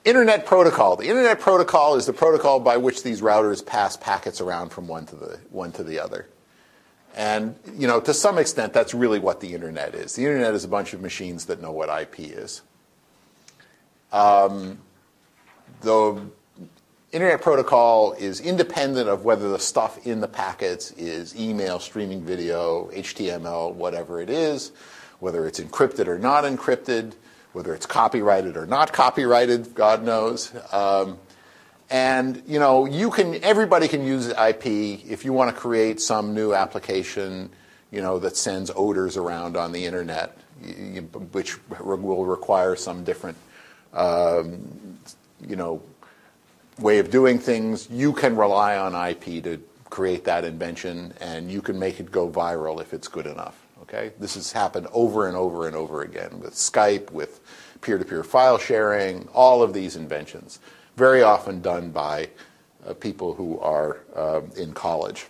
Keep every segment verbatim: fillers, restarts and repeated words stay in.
Internet protocol. The Internet protocol is the protocol by which these routers pass packets around from one to the one to the other. And you know, to some extent, that's really what the Internet is. The Internet is a bunch of machines that know what I P is. Um, the Internet protocol is independent of whether the stuff in the packets is email, streaming video, H T M L, whatever it is, whether it's encrypted or not encrypted, whether it's copyrighted or not copyrighted, God knows. Um, and you know, you can, everybody can use I P if you want to create some new application, you know, that sends odors around on the internet, you, which will require some different, um, you know, way of doing things. You can rely on I P to create that invention, and you can make it go viral if it's good enough. Okay? This has happened over and over and over again with Skype, with peer-to-peer file sharing, all of these inventions, very often done by uh, people who are uh, in college.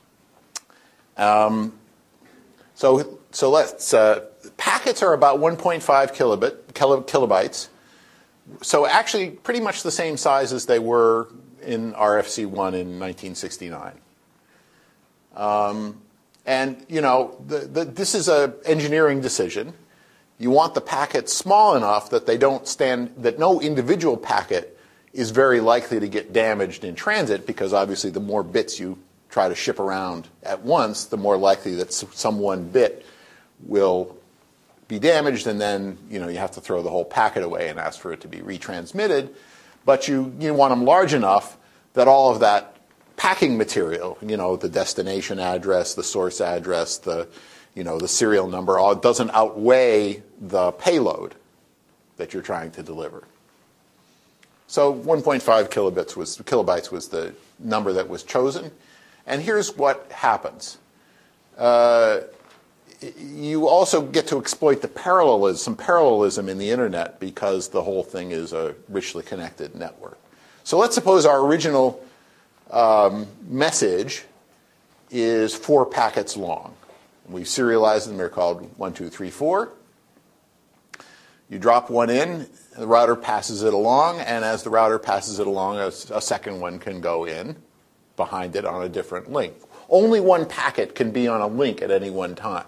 Um, so, so let's, uh, packets are about one point five kilobit, kilo, kilobytes. So actually pretty much the same size as they were in R F C one in nineteen sixty-nine. Um, and, you know, the, the, this is an engineering decision. You want the packets small enough that they don't stand, that no individual packet is very likely to get damaged in transit, because obviously the more bits you try to ship around at once, the more likely that some one bit will be damaged, and then you know you have to throw the whole packet away and ask for it to be retransmitted. But you you want them large enough that all of that packing material, you know, the destination address, the source address, the you know the serial number, all doesn't outweigh the payload that you're trying to deliver. So one point five kilobits was kilobytes was the number that was chosen, and here's what happens. Uh, You also get to exploit the parallelism, some parallelism in the internet, because the whole thing is a richly connected network. So let's suppose our original um, message is four packets long. We serialize them. They're called one, two, three, four. You drop one in, the router passes it along, and as the router passes it along, a, a second one can go in behind it on a different link. Only one packet can be on a link at any one time.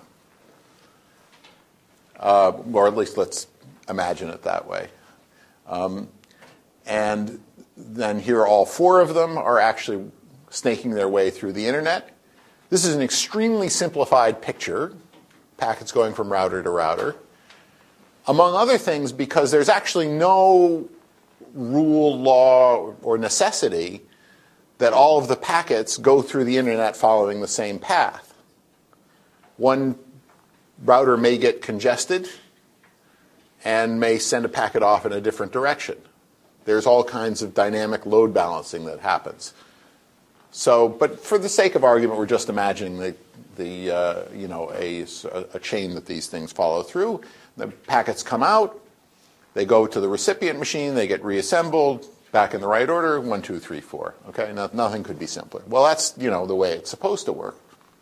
Uh, or at least let's imagine it that way. Um, and then here all four of them are actually snaking their way through the internet. This is an extremely simplified picture, packets going from router to router. Among other things, because there's actually no rule, law, or necessity that all of the packets go through the internet following the same path. One router may get congested and may send a packet off in a different direction. There's all kinds of dynamic load balancing that happens. So, but for the sake of argument, we're just imagining the, the uh, you know, a, a chain that these things follow through. The packets come out, they go to the recipient machine, they get reassembled, back in the right order, one, two, three, four. Okay, no, nothing could be simpler. Well, that's, you know, the way it's supposed to work.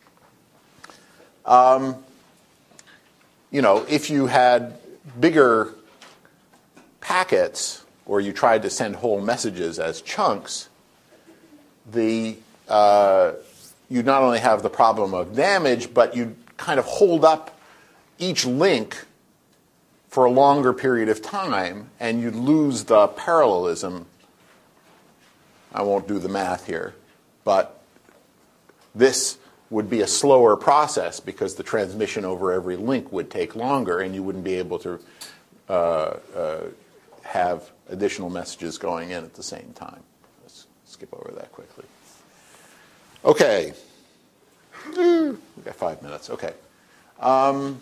Um, you know, if you had bigger packets, or you tried to send whole messages as chunks, the uh, you'd not only have the problem of damage, but you'd kind of hold up each link for a longer period of time, and you'd lose the parallelism. I won't do the math here, but this would be a slower process because the transmission over every link would take longer, and you wouldn't be able to uh, uh, have additional messages going in at the same time. Let's skip over that quickly. Okay. We've got five minutes. Okay. Um,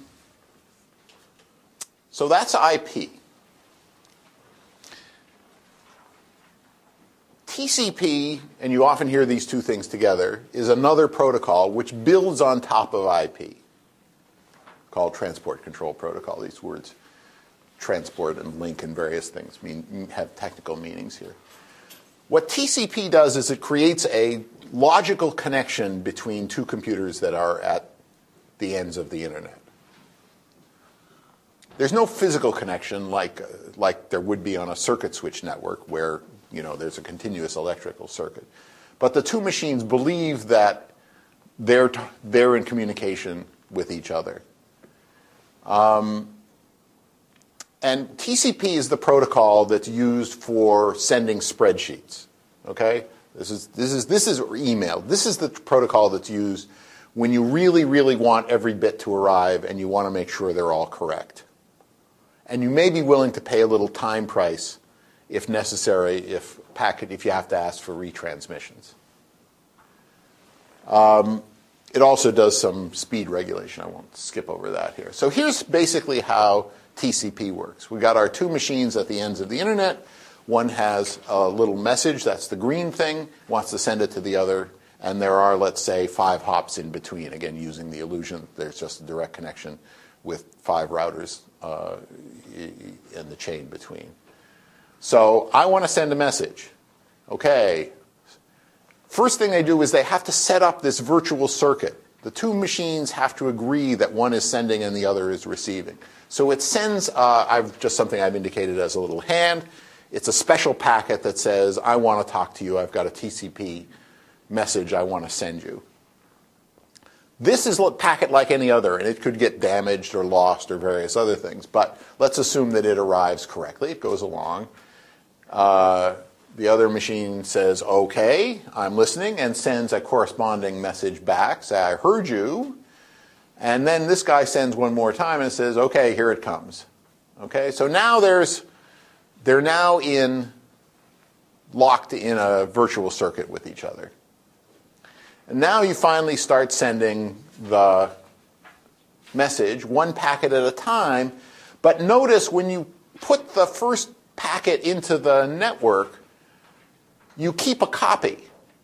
so that's I P. T C P, and you often hear these two things together, is another protocol which builds on top of I P, called Transport Control Protocol. These words, transport and link and various things, mean, have technical meanings here. What T C P does is it creates a logical connection between two computers that are at the ends of the internet. there's no physical connection like uh, like there would be on a circuit switch network where, you know, there's a continuous electrical circuit. But the two machines believe that they're t- they're in communication with each other. Um, and T C P is the protocol that's used for sending spreadsheets. Okay, this is this is this is email. This is the protocol that's used when you really really want every bit to arrive and you want to make sure they're all correct. And you may be willing to pay a little time price, if necessary, if packet if you have to ask for retransmissions. Um, it also does some speed regulation. I won't skip over that here. So here's basically how T C P works. We got our two machines at the ends of the internet. One has a little message, that's the green thing, wants to send it to the other, and there are, let's say, five hops in between, again, using the illusion that there's just a direct connection with five routers uh, in the chain between. So I want to send a message. Okay. First thing they do is they have to set up this virtual circuit. The two machines have to agree that one is sending and the other is receiving. So it sends, uh, I've just something I've indicated as a little hand. It's a special packet that says, I want to talk to you. I've got a T C P message I want to send you. This is a packet like any other, and it could get damaged or lost or various other things. But let's assume that it arrives correctly. It goes along. Uh, the other machine says, OK, I'm listening, and sends a corresponding message back. Say, I heard you. And then this guy sends one more time and says, OK, here it comes. Okay, so now there's, they're now in, locked in a virtual circuit with each other. And now you finally start sending the message, one packet at a time. But notice when you put the first packet into the network, you keep a copy.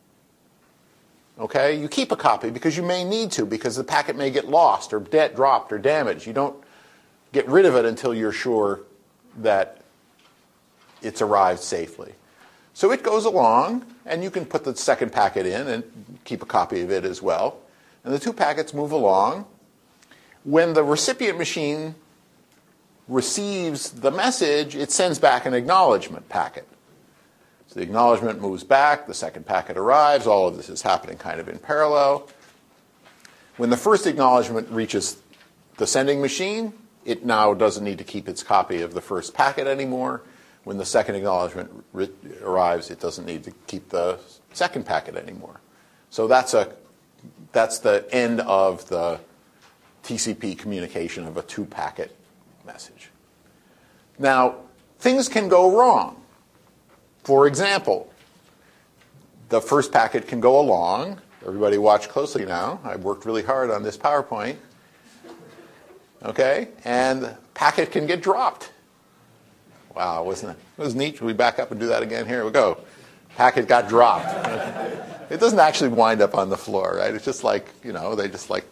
Okay? You keep a copy because you may need to, because the packet may get lost or de- dropped or damaged. You don't get rid of it until you're sure that it's arrived safely. So it goes along, and you can put the second packet in and keep a copy of it as well. And the two packets move along. When the recipient machine receives the message, it sends back an acknowledgement packet. So the acknowledgement moves back, the second packet arrives, all of this is happening kind of in parallel. When the first acknowledgement reaches the sending machine, it now doesn't need to keep its copy of the first packet anymore. When the second acknowledgement re- arrives, it doesn't need to keep the second packet anymore. So that's a that's the end of the T C P communication of a two-packet message. Now, things can go wrong. For example, the first packet can go along. Everybody watch closely now. I've worked really hard on this PowerPoint. Okay? And the packet can get dropped. Wow, wasn't it? It was neat. Should we back up and do that again? Here we go. Packet got dropped. It doesn't actually wind up on the floor, right? It's just like, you know, they just like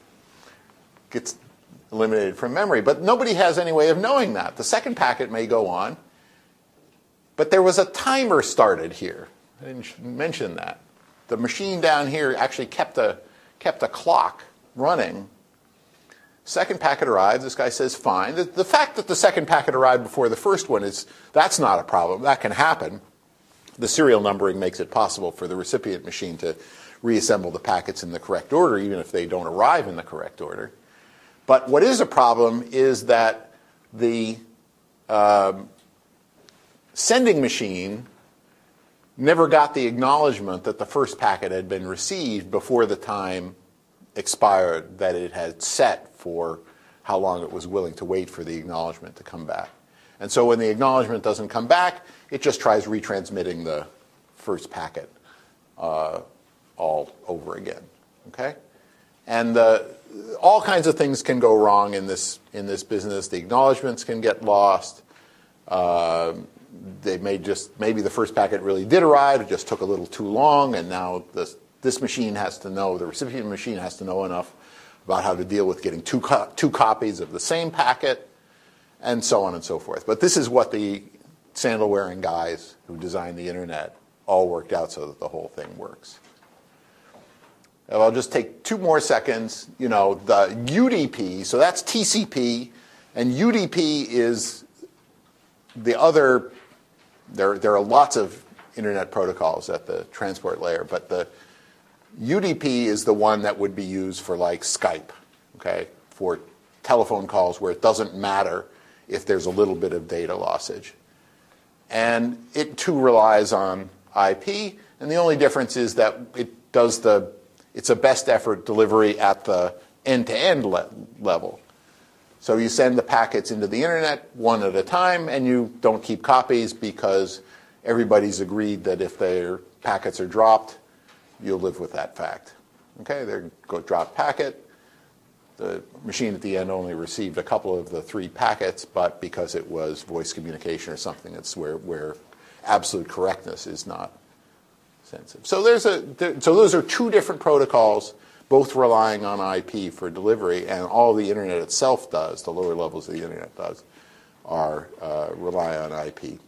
gets eliminated from memory. But nobody has any way of knowing that. The second packet may go on. But there was a timer started here. I didn't mention that. The machine down here actually kept a, kept a clock running. Second packet arrives. This guy says, fine. The, the fact that the second packet arrived before the first one, is that's not a problem. That can happen. The serial numbering makes it possible for the recipient machine to reassemble the packets in the correct order, even if they don't arrive in the correct order. But what is a problem is that the um, sending machine never got the acknowledgement that the first packet had been received before the time expired that it had set for how long it was willing to wait for the acknowledgement to come back. And so when the acknowledgement doesn't come back, it just tries retransmitting the first packet uh, all over again. Okay? And the, all kinds of things can go wrong in this in this business. The acknowledgements can get lost. Uh, they may just maybe the first packet really did arrive. It just took a little too long, and now this this machine has to know. The recipient machine has to know enough about how to deal with getting two co- two copies of the same packet, and so on and so forth. But this is what the sandal-wearing guys who designed the internet all worked out so that the whole thing works. I'll just take two more seconds. You know, the U D P, so that's T C P, And U D P is the other, there, there are lots of internet protocols at the transport layer, but the U D P is the one that would be used for like Skype, okay, for telephone calls where it doesn't matter if there's a little bit of data lossage. And it too relies on I P, and the only difference is that it does the, it's a best effort delivery at the end-to-end le- level. So you send the packets into the internet one at a time, and you don't keep copies because everybody's agreed that if their packets are dropped, you'll live with that fact. Okay, they go drop packet. The machine at the end only received a couple of the three packets, but because it was voice communication or something, that's where, where absolute correctness is not sensitive. So there's a there, so those are two different protocols, both relying on I P for delivery, and all the internet itself does, the lower levels of the internet does, are uh, rely on I P.